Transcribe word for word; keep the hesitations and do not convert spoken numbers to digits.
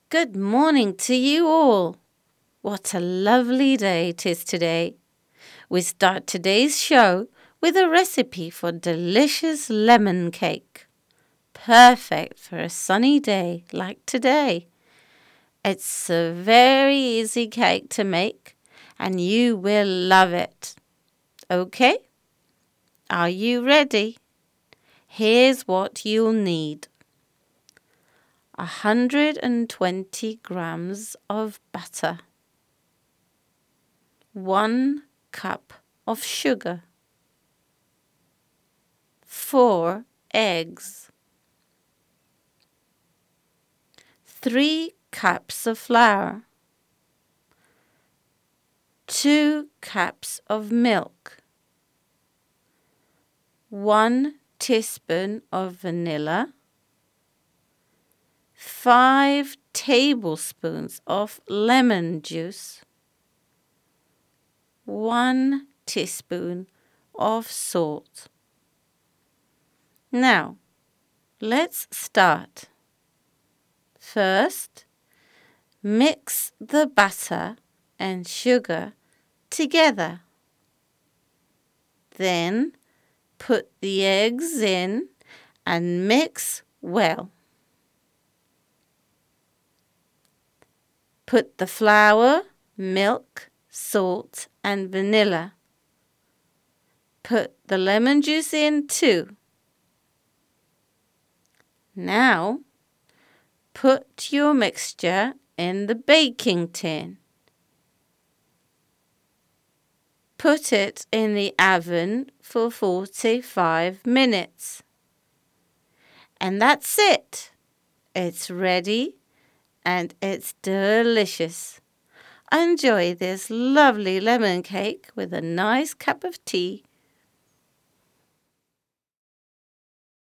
Good morning to you all. What a lovely day it is today. We start today's show with a recipe for delicious lemon cake. Perfect for a sunny day like today. It's a very easy cake to make and you will love it. Okay? Are you ready? Here's what you'll need. one hundred twenty grams of butter, one cup of sugar, four eggs, three cups of flour, two cups of milk, one teaspoon of vanilla, five tablespoons of lemon juice, one teaspoon of salt. Now, let's start. First, mix the butter and sugar together. Then, put the eggs in and mix well. Put the flour, milk, salt and vanilla. Put the lemon juice in too. Now, put your mixture in the baking tin. Put it in the oven for forty-five minutes. And that's it. It's ready and it's delicious. Enjoy this lovely lemon cake with a nice cup of tea